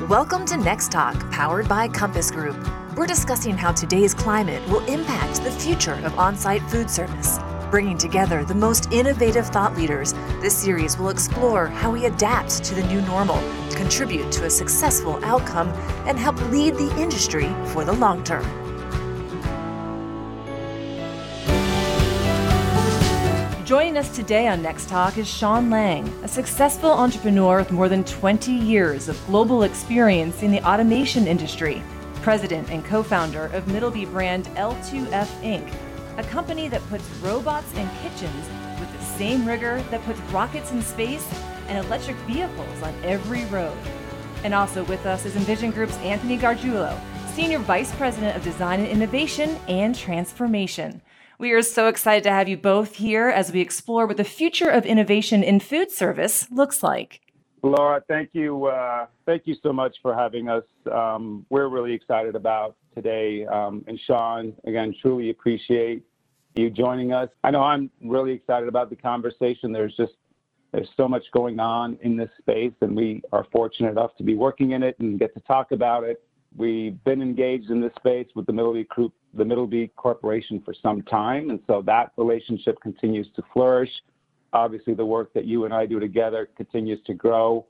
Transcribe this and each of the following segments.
Welcome to Next Talk, powered by Compass Group. We're discussing how today's climate will impact the future of on-site food service. Bringing together the most innovative thought leaders, this series will explore how we adapt to the new normal, contribute to a successful outcome, and help lead the industry for the long term. Joining us today on Next Talk is Sean Lang, a successful entrepreneur with more than 20 years of global experience in the automation industry, president and co-founder of Middleby brand L2F Inc., a company that puts robots in kitchens with the same rigor that puts rockets in space and electric vehicles on every road. And also with us is Envision Group's Anthony Gargiulo, Senior Vice President of Design and Innovation and Transformation. We are so excited to have you both here as we explore what the future of innovation in food service looks like. Laura, thank you. Thank you so much for having us. We're really excited about today. And Sean, again, truly appreciate you joining us. I know I'm really excited about the conversation. There's so much going on in this space, and we are fortunate enough to be working in it and get to talk about it. We've been engaged in this space with the Middleby Group, the Middleby Corporation for some time, and so that relationship continues to flourish. Obviously, the work that you and I do together continues to grow,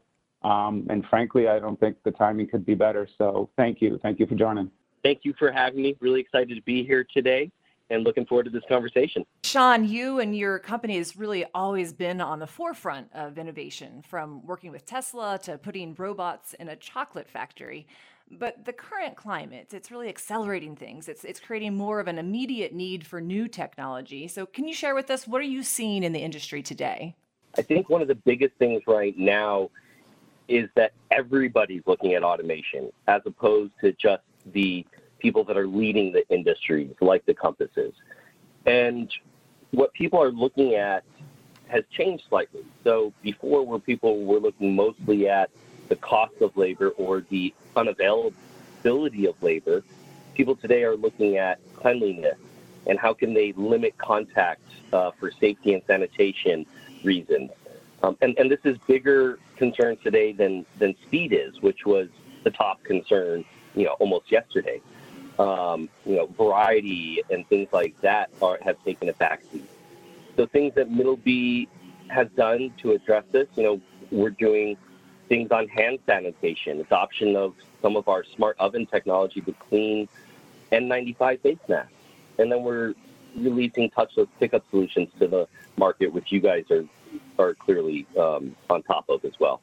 and frankly, I don't think the timing could be better. So thank you for joining. Thank you for having me. Really excited to be here today and looking forward to this conversation. Sean, you and your company has really always been on the forefront of innovation, from working with Tesla to putting robots in a chocolate factory. But the current climate, it's really accelerating things. It's creating more of an immediate need for new technology. So can you share with us, what are you seeing in the industry today? I think one of the biggest things right now is that everybody's looking at automation, as opposed to just the people that are leading the industries, like the Compasses. And what people are looking at has changed slightly. So before, where people were looking mostly at the cost of labor or the unavailability of labor, people today are looking at cleanliness and how can they limit contact for safety and sanitation reasons. And this is bigger concern today than speed is, which was the top concern, almost yesterday. Variety and things like that have taken a backseat. So things that Middleby has done to address this, we're doing things on hand sanitation, adoption of some of our smart oven technology to clean N95 face masks. And then we're releasing touchless pickup solutions to the market, which you guys are clearly on top of as well.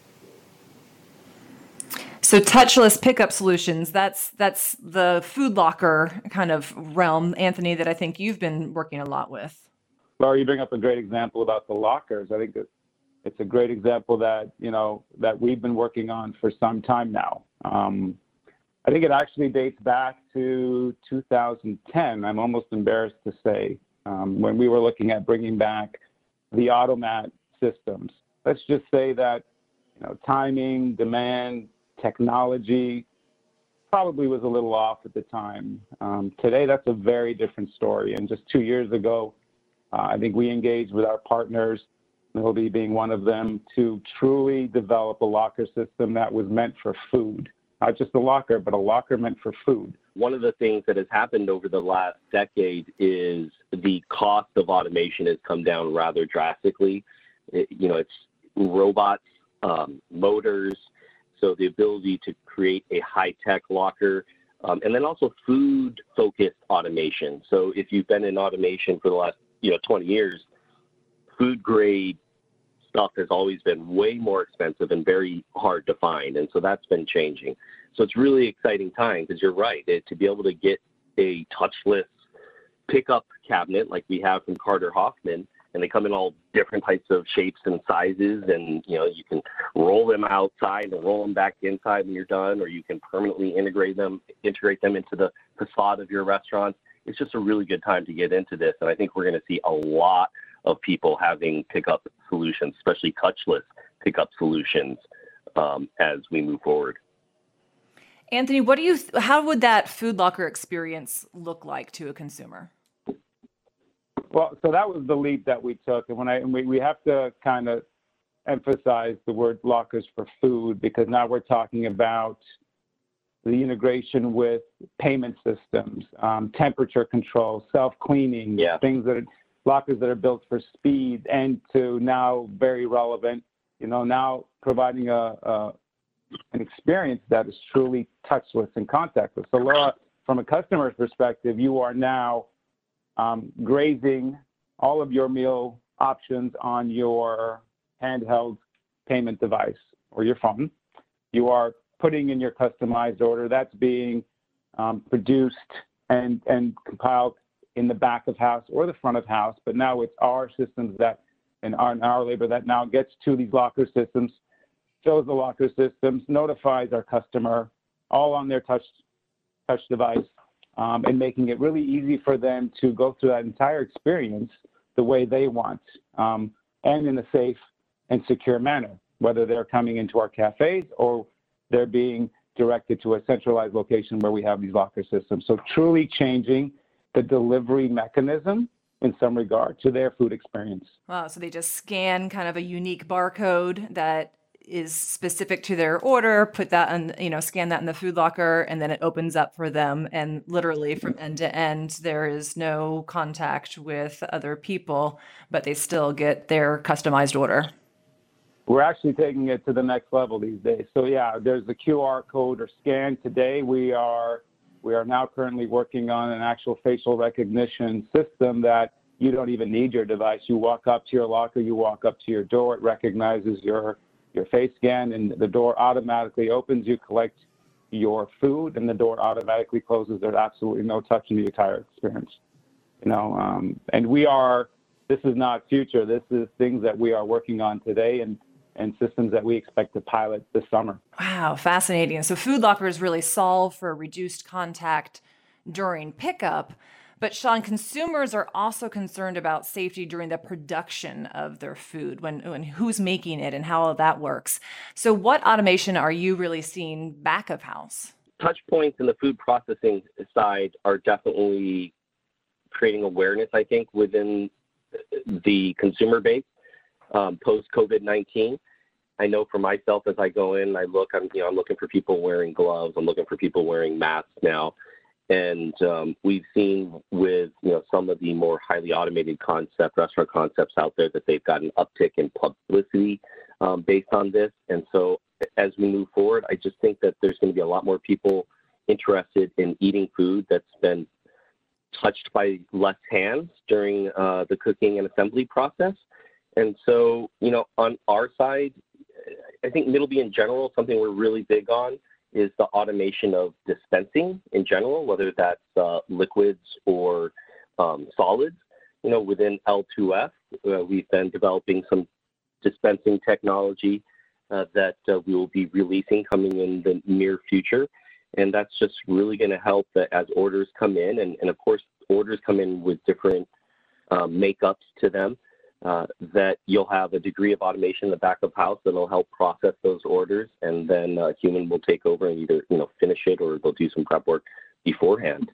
So touchless pickup solutions, that's the food locker kind of realm, Anthony, that I think you've been working a lot with. Laura, you bring up a great example about the lockers. I think it's a great example that we've been working on for some time now. I think it actually dates back to 2010. I'm almost embarrassed to say, when we were looking at bringing back the automat systems. Let's just say that timing, demand, technology probably was a little off at the time. Today, that's a very different story. And just 2 years ago, I think we engaged with our partners, Middleby being one of them, to truly develop a locker system that was meant for food. Not just a locker, but a locker meant for food. One of the things that has happened over the last decade is the cost of automation has come down rather drastically. It's robots, motors, so the ability to create a high-tech locker, and then also food-focused automation. So if you've been in automation for the last 20 years, food-grade stuff has always been way more expensive and very hard to find, and so that's been changing. So it's really exciting time, because you're right, to be able to get a touchless pickup cabinet like we have from Carter Hoffman, and they come in all different types of shapes and sizes, and you can roll them outside and roll them back inside when you're done, or you can permanently integrate them into the facade of your restaurant. It's just a really good time to get into this, and I think we're going to see a lot of people having pickup solutions, especially touchless pickup solutions, as we move forward. Anthony, how would that food locker experience look like to a consumer? Well, so that was the leap that we took, and we have to kind of emphasize the word lockers for food because now we're talking about the integration with payment systems, temperature control, self-cleaning, things that are lockers that are built for speed and to now very relevant, now providing an experience that is truly touchless and contactless. So Laura, from a customer's perspective, you are now grazing all of your meal options on your handheld payment device or your phone. You are putting in your customized order that's being produced and compiled in the back of house or the front of house, but now it's our systems that and our labor that now gets to these locker systems, shows the locker systems, notifies our customer, all on their touch device, and making it really easy for them to go through that entire experience the way they want, and in a safe and secure manner, whether they're coming into our cafes or they're being directed to a centralized location where we have these locker systems. So truly changing the delivery mechanism in some regard to their food experience. Wow, so they just scan kind of a unique barcode that is specific to their order, put that on, scan that in the food locker, and then it opens up for them. And literally from end to end, there is no contact with other people, but they still get their customized order. We're actually taking it to the next level these days. So yeah, there's the QR code or scan today. We are now currently working on an actual facial recognition system that you don't even need your device. You walk up to your locker, you walk up to your door, it recognizes your face scan, and the door automatically opens. You collect your food, and the door automatically closes. There's absolutely no touch in the entire experience. And this is not future. This is things that we are working on today and systems that we expect to pilot this summer. Wow, fascinating. So food lockers really solve for reduced contact during pickup. But Sean, consumers are also concerned about safety during the production of their food, when who's making it and how that works. So what automation are you really seeing back of house? Touch points in the food processing side are definitely creating awareness, I think, within the consumer base post-COVID-19. I know for myself, as I go in, I'm looking for people wearing gloves. I'm looking for people wearing masks now. And we've seen with some of the more highly automated restaurant concepts out there that they've got an uptick in publicity based on this. And so as we move forward, I just think that there's going to be a lot more people interested in eating food that's been touched by less hands during the cooking and assembly process. And so, on our side, I think Middleby in general, something we're really big on is the automation of dispensing in general, whether that's liquids or solids. Within L2F, we've been developing some dispensing technology that we will be releasing coming in the near future. And that's just really going to help that as orders come in, and of course, orders come in with different makeups to them, that you'll have a degree of automation in the back of house that'll help process those orders, and then a human will take over and either finish it or they'll do some prep work beforehand.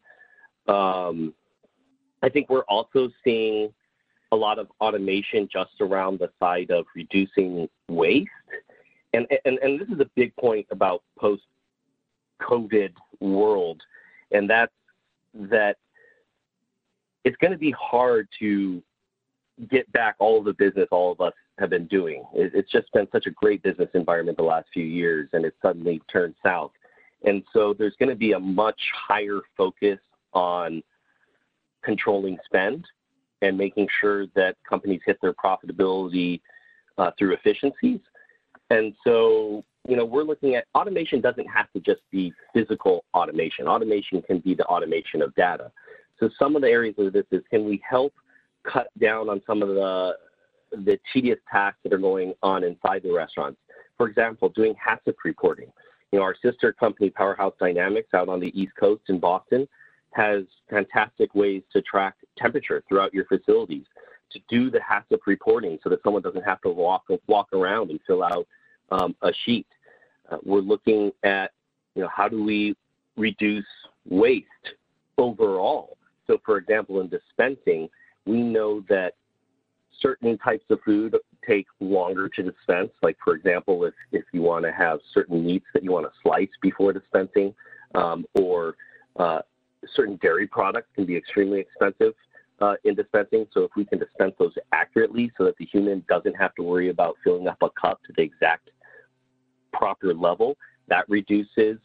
I think we're also seeing a lot of automation just around the side of reducing waste, and this is a big point about post-COVID world, and that's that it's going to be hard to get back all of the business all of us have been doing. It's just been such a great business environment the last few years, and it's suddenly turned south. And so there's going to be a much higher focus on controlling spend and making sure that companies hit their profitability through efficiencies. And so, we're looking at automation doesn't have to just be physical automation. Automation can be the automation of data. So some of the areas of this is, can we help cut down on some of the tedious tasks that are going on inside the restaurants? For example, doing HACCP reporting. Our sister company, Powerhouse Dynamics, out on the East Coast in Boston, has fantastic ways to track temperature throughout your facilities, to do the HACCP reporting so that someone doesn't have to walk around and fill out a sheet. We're looking at, how do we reduce waste overall? So, for example, in dispensing, we know that certain types of food take longer to dispense. Like, for example, if you want to have certain meats that you want to slice before dispensing, or certain dairy products can be extremely expensive in dispensing. So if we can dispense those accurately so that the human doesn't have to worry about filling up a cup to the exact proper level, that reduces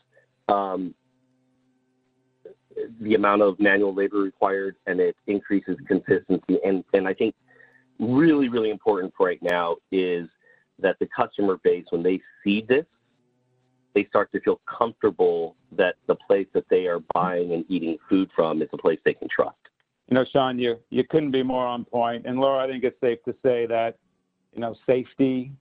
the amount of manual labor required, and it increases consistency. And I think really, really important for right now is that the customer base, when they see this, they start to feel comfortable that the place that they are buying and eating food from is a place they can trust. You know, Sean, you couldn't be more on point. And Laura, I think it's safe to say that, you know, safety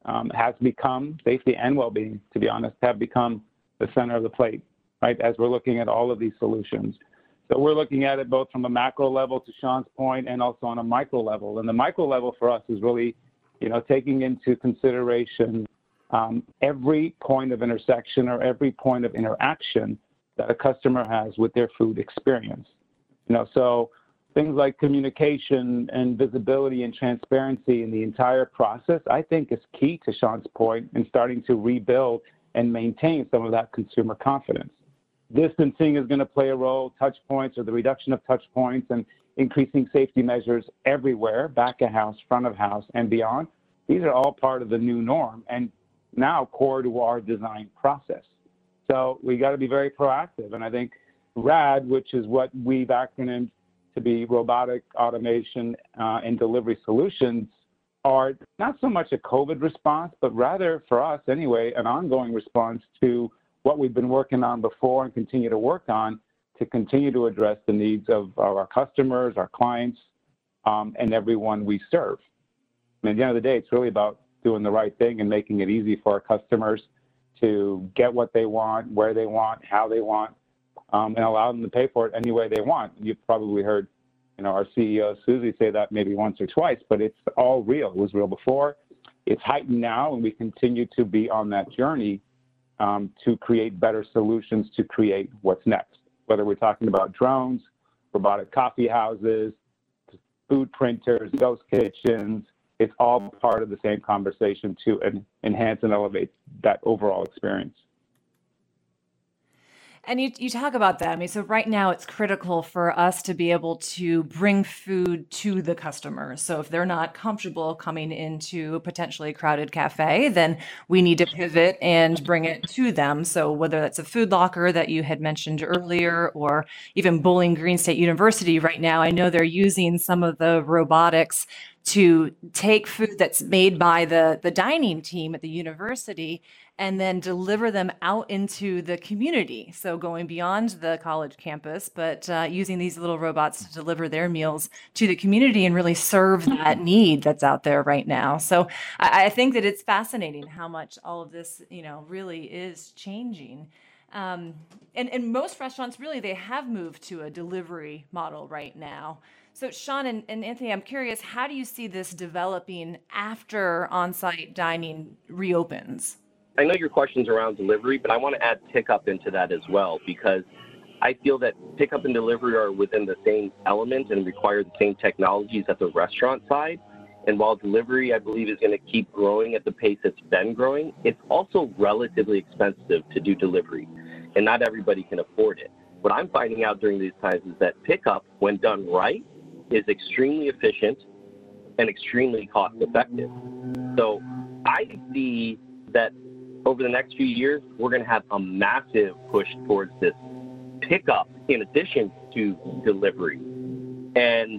and well-being, to be honest, have become the center of the plate, right, as we're looking at all of these solutions. So we're looking at it both from a macro level, to Sean's point, and also on a micro level. And the micro level for us is really, you know, taking into consideration every point of intersection or every point of interaction that a customer has with their food experience. You know, so things like communication and visibility and transparency in the entire process, I think, is key, to Sean's point, in starting to rebuild and maintain some of that consumer confidence. Distancing is going to play a role, touch points, or the reduction of touch points, and increasing safety measures everywhere, back of house, front of house, and beyond. These are all part of the new norm and now core to our design process. So we got to be very proactive. And I think RAD, which is what we've acronymed to be Robotic Automation and Delivery Solutions, are not so much a COVID response, but rather, for us anyway, an ongoing response to what we've been working on before and continue to work on to continue to address the needs of our customers, our clients, and everyone we serve. I mean, at the end of the day, it's really about doing the right thing and making it easy for our customers to get what they want, where they want, how they want, and allow them to pay for it any way they want. You've probably heard, you know, our CEO, Susie, say that maybe once or twice, but it's all real. It was real before. It's heightened now, and we continue to be on that journey to create better solutions to create what's next, whether we're talking about drones, robotic coffee houses, food printers, ghost kitchens. It's all part of the same conversation to enhance and elevate that overall experience. And you talk about that. I mean, so right now it's critical for us to be able to bring food to the customer. So if they're not comfortable coming into a potentially crowded cafe, then we need to pivot and bring it to them. So whether that's a food locker that you had mentioned earlier, or even Bowling Green State University right now, I know they're using some of the robotics to take food that's made by the dining team at the university and then deliver them out into the community. So going beyond the college campus, but using these little robots to deliver their meals to the community and really serve that need that's out there right now. So I think that it's fascinating how much all of this, you know, really is changing. And most restaurants, really, they have moved to a delivery model right now. So Sean and Anthony, I'm curious, how do you see this developing after on-site dining reopens? I know your question's around delivery, but I want to add pickup into that as well, because I feel that pickup and delivery are within the same element and require the same technologies at the restaurant side. And while delivery, I believe, is going to keep growing at the pace it's been growing, it's also relatively expensive to do delivery, and not everybody can afford it. What I'm finding out during these times is that pickup, when done right, is extremely efficient and extremely cost effective. So I see that over the next few years, we're going to have a massive push towards this pickup in addition to delivery. And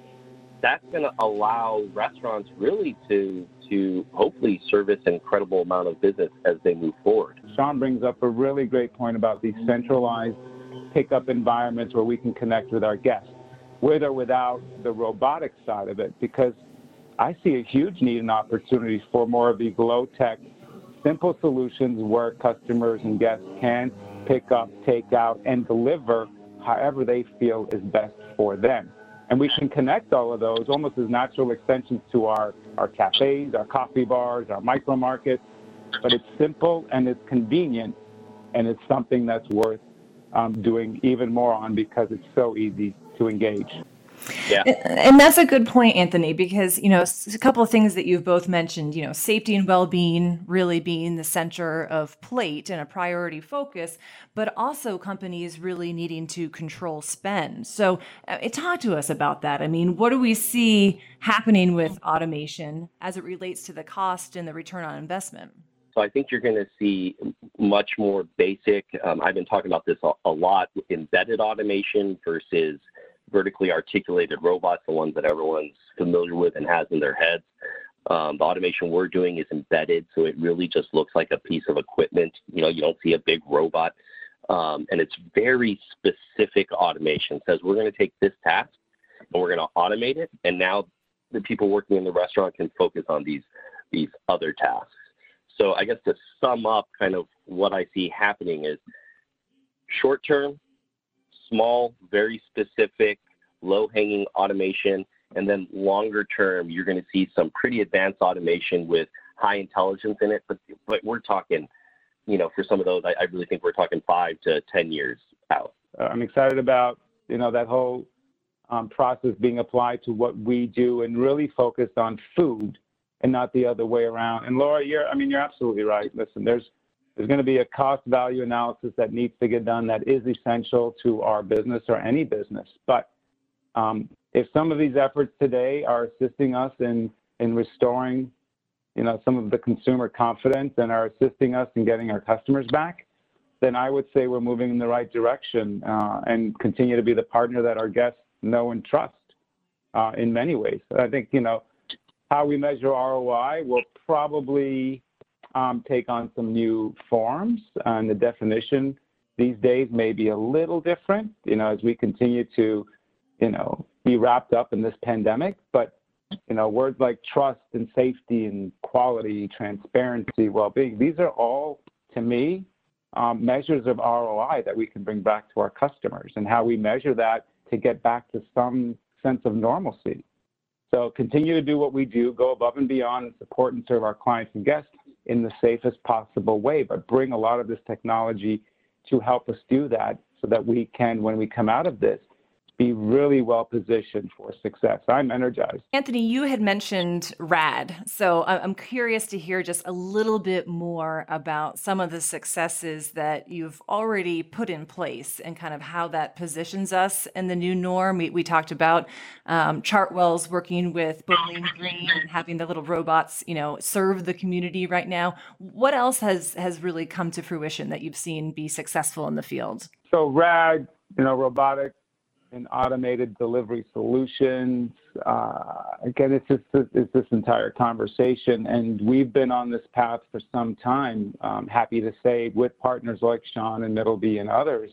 that's going to allow restaurants really to hopefully service an incredible amount of business as they move forward. Sean brings up a really great point about these centralized pickup environments where we can connect with our guests, with or without the robotic side of it, because I see a huge need and opportunity for more of these low-tech, simple solutions where customers and guests can pick up, take out, and deliver however they feel is best for them. And we can connect all of those almost as natural extensions to our cafes, our coffee bars, our micro markets. But it's simple and it's convenient, and it's something that's worth doing even more on because it's so easy to engage. Yeah. And that's a good point, Anthony, because, a couple of things that you've both mentioned, safety and well-being really being the center of plate and a priority focus, but also companies really needing to control spend. So talk to us about that. I mean, what do we see happening with automation as it relates to the cost and the return on investment? So I think you're going to see much more basic, I've been talking about this a lot, embedded automation versus vertically articulated robots, the ones that everyone's familiar with and has in their heads. The automation we're doing is embedded, so it really just looks like a piece of equipment. You don't see a big robot. And it's very specific automation. It says we're going to take this task and we're going to automate it, and now the people working in the restaurant can focus on these other tasks. So I guess to sum up kind of what I see happening is short term, small, very specific, low-hanging automation, and then longer term, you're going to see some pretty advanced automation with high intelligence in it. But we're talking, for some of those, I really think we're talking 5 to 10 years out. I'm excited about, that whole process being applied to what we do and really focused on food and not the other way around. And Laura, you're absolutely right. Listen, there's going to be a cost value analysis that needs to get done that is essential to our business or any business. But if some of these efforts today are assisting us in restoring, some of the consumer confidence and are assisting us in getting our customers back, then I would say we're moving in the right direction and continue to be the partner that our guests know and trust in many ways. I think, how we measure ROI will probably take on some new forms, and the definition these days may be a little different, as we continue to, be wrapped up in this pandemic. But, words like trust and safety and quality, transparency, well-being, these are all, to me, measures of ROI that we can bring back to our customers, and how we measure that to get back to some sense of normalcy. So continue to do what we do, go above and beyond, and support and serve our clients and guests in the safest possible way, but bring a lot of this technology to help us do that so that we can, when we come out of this, be really well positioned for success. I'm energized. Anthony, you had mentioned RAD. So I'm curious to hear just a little bit more about some of the successes that you've already put in place and kind of how that positions us in the new norm. We talked about Chartwell's working with Bowling Green and having the little robots, serve the community right now. What else has really come to fruition that you've seen be successful in the field? So RAD, robotic and automated delivery solutions. Again, it's this entire conversation, and we've been on this path for some time. Happy to say, with partners like Sean and Middleby and others.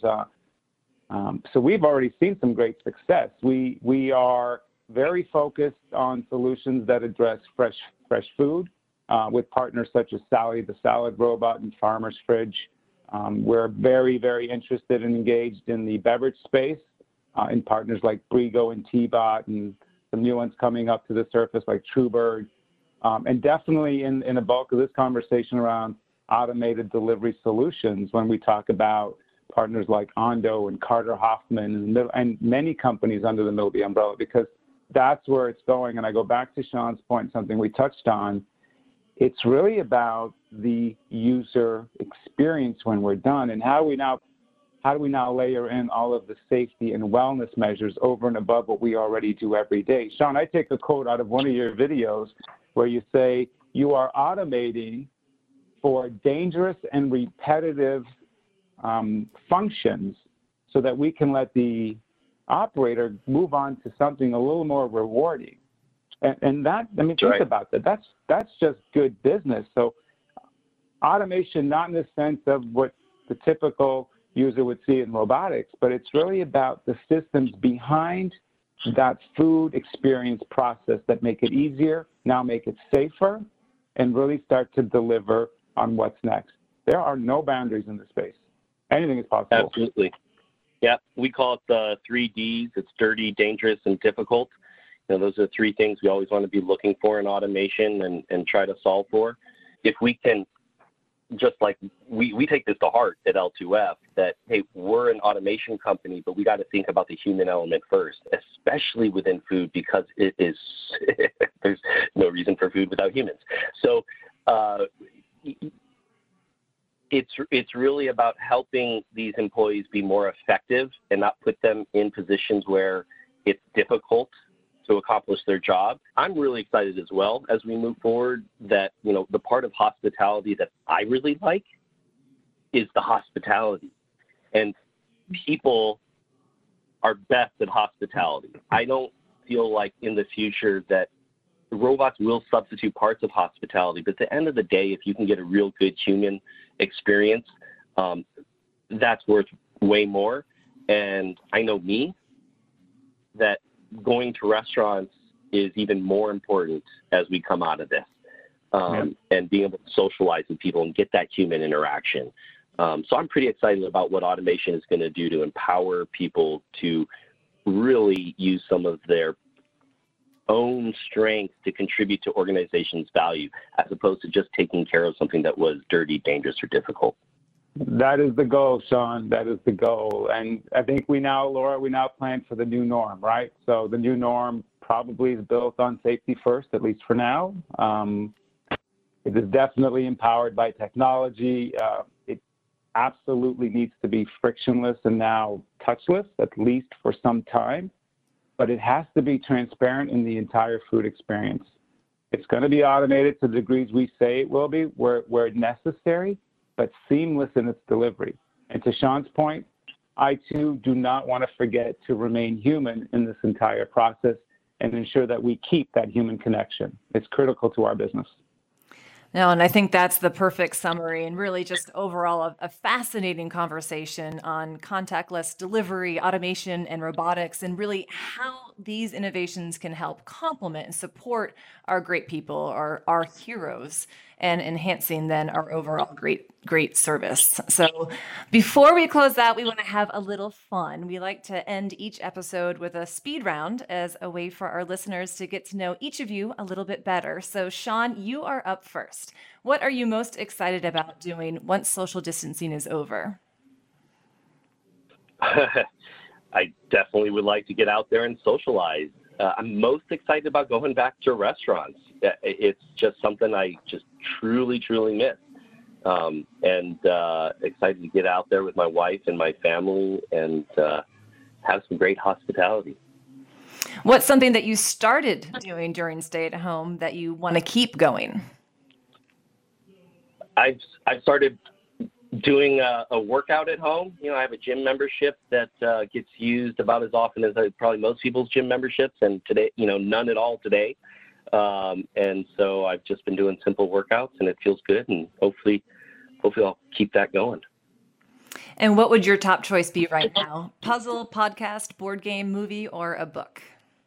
So we've already seen some great success. We are very focused on solutions that address fresh food with partners such as Sally the Salad Robot and Farmer's Fridge. We're very, very interested and engaged in the beverage space. In partners like Brigo and T-Bot, and some new ones coming up to the surface like TrueBird. And definitely in a bulk of this conversation around automated delivery solutions, when we talk about partners like Ondo and Carter Hoffman and many companies under the Middleby umbrella, because that's where it's going. And I go back to Sean's point, something we touched on. It's really about the user experience when we're done, and how do we now layer in all of the safety and wellness measures over and above what we already do every day? Sean, I take a quote out of one of your videos where you say you are automating for dangerous and repetitive functions so that we can let the operator move on to something a little more rewarding. And that, think about that. That's just good business. So automation, not in the sense of what the typical user would see in robotics, but it's really about the systems behind that food experience process that make it easier, now make it safer, and really start to deliver on what's next. There are no boundaries in this space. Anything is possible. Absolutely. Yeah, we call it the 3 Ds. It's dirty, dangerous, and difficult. Those are 3 things we always want to be looking for in automation and try to solve for. If we can just like we take this to heart at L2F that, hey, we're an automation company, but we got to think about the human element first, especially within food, because it is, there's no reason for food without humans. So it's really about helping these employees be more effective and not put them in positions where it's difficult to accomplish their job. I'm really excited as well as we move forward that, the part of hospitality that I really like is the hospitality. And people are best at hospitality. I don't feel like in the future that robots will substitute parts of hospitality, but at the end of the day, if you can get a real good human experience, that's worth way more. And I know me, that going to restaurants is even more important as we come out of this, and being able to socialize with people and get that human interaction. So I'm pretty excited about what automation is going to do to empower people to really use some of their own strengths to contribute to organization's value, as opposed to just taking care of something that was dirty, dangerous, or difficult. That is the goal, Sean. That is the goal. And I think Laura, we now plan for the new norm, right? So the new norm probably is built on safety first, at least for now. It is definitely empowered by technology. It absolutely needs to be frictionless and now touchless, at least for some time. But it has to be transparent in the entire food experience. It's going to be automated to the degrees we say it will be, where necessary, but seamless in its delivery. And to Sean's point, I too do not want to forget to remain human in this entire process and ensure that we keep that human connection. It's critical to our business. No, and I think that's the perfect summary, and really just overall a fascinating conversation on contactless delivery, automation, and robotics, and really how these innovations can help complement and support our great people, our heroes, and enhancing then our overall great service. So before we close out, we want to have a little fun. We like to end each episode with a speed round as a way for our listeners to get to know each of you a little bit better. So Sean, you are up first. What are you most excited about doing once social distancing is over? I definitely would like to get out there and socialize. I'm most excited about going back to restaurants. It's just something I just truly, truly miss. And excited to get out there with my wife and my family and have some great hospitality. What's something that you started doing during stay at home that you want to keep going? I've started doing a workout at home. I have a gym membership that gets used about as often as probably most people's gym memberships, and today, none at all today. And so I've just been doing simple workouts, and it feels good, and hopefully I'll keep that going. And what would your top choice be right now? Puzzle, podcast, board game, movie, or a book?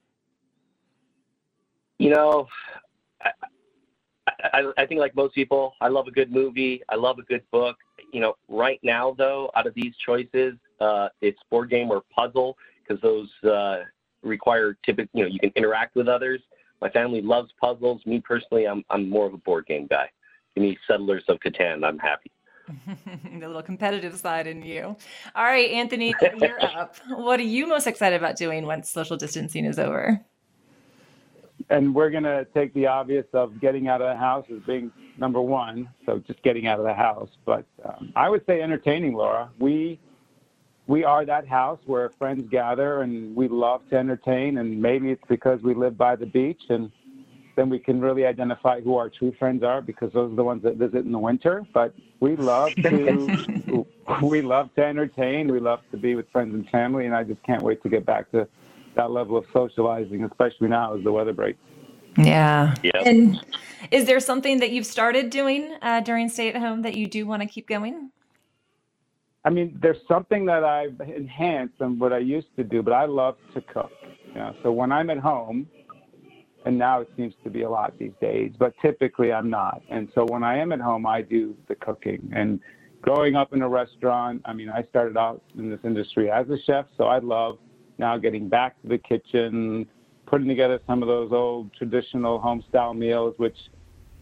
I think like most people, I love a good movie. I love a good book. Right now, though, out of these choices, it's board game or puzzle, because those require typically, you can interact with others. My family loves puzzles. Me personally, I'm more of a board game guy. Give me Settlers of Catan. I'm happy. The little competitive side in you. All right, Anthony, you're up. What are you most excited about doing once social distancing is over? And we're going to take the obvious of getting out of the house as being number one. So just getting out of the house. But I would say entertaining, Laura. We are that house where friends gather and we love to entertain. And maybe it's because we live by the beach, and then we can really identify who our true friends are, because those are the ones that visit in the winter. But we love to entertain. We love to be with friends and family. And I just can't wait to get back to that level of socializing, especially now as the weather breaks. Yeah. Yep. And is there something that you've started doing during stay at home that you do want to keep going? I mean, there's something that I've enhanced on what I used to do, but I love to cook. So when I'm at home, and now it seems to be a lot these days, but typically I'm not. And so when I am at home, I do the cooking. And growing up in a restaurant, I mean, I started out in this industry as a chef, so I love now getting back to the kitchen, putting together some of those old traditional home-style meals, which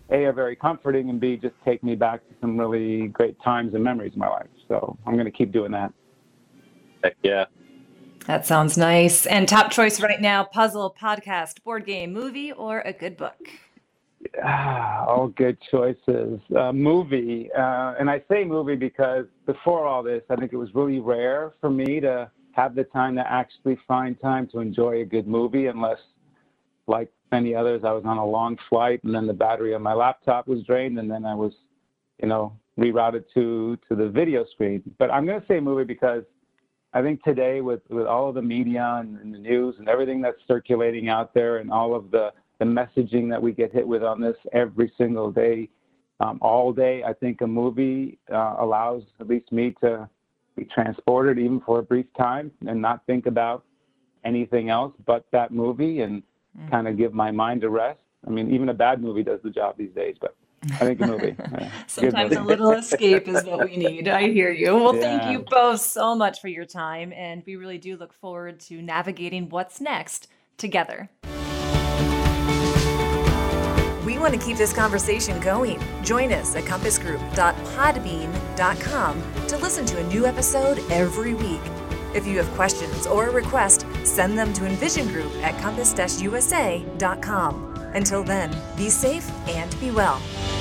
A, are very comforting, and B, just take me back to some really great times and memories in my life. So I'm going to keep doing that. Heck yeah. That sounds nice. And top choice right now, puzzle, podcast, board game, movie, or a good book? All good choices. Movie. And I say movie because before all this, I think it was really rare for me to have the time to actually find time to enjoy a good movie, unless, like many others, I was on a long flight and then the battery on my laptop was drained and then I was, rerouted to the video screen. But I'm going to say movie because I think today with all of the media and the news and everything that's circulating out there and all of the messaging that we get hit with on this every single day, all day, I think a movie allows at least me to be transported even for a brief time and not think about anything else but that movie and kind of give my mind a rest. I mean, even a bad movie does the job these days, but I think a movie. Sometimes a little escape is what we need. I hear you. Well, thank you both so much for your time, and we really do look forward to navigating what's next together. We want to keep this conversation going. Join us at compassgroup.podbean.com to listen to a new episode every week. If you have questions or a request, send them to envisiongroup@compass-usa.com. Until then, be safe and be well.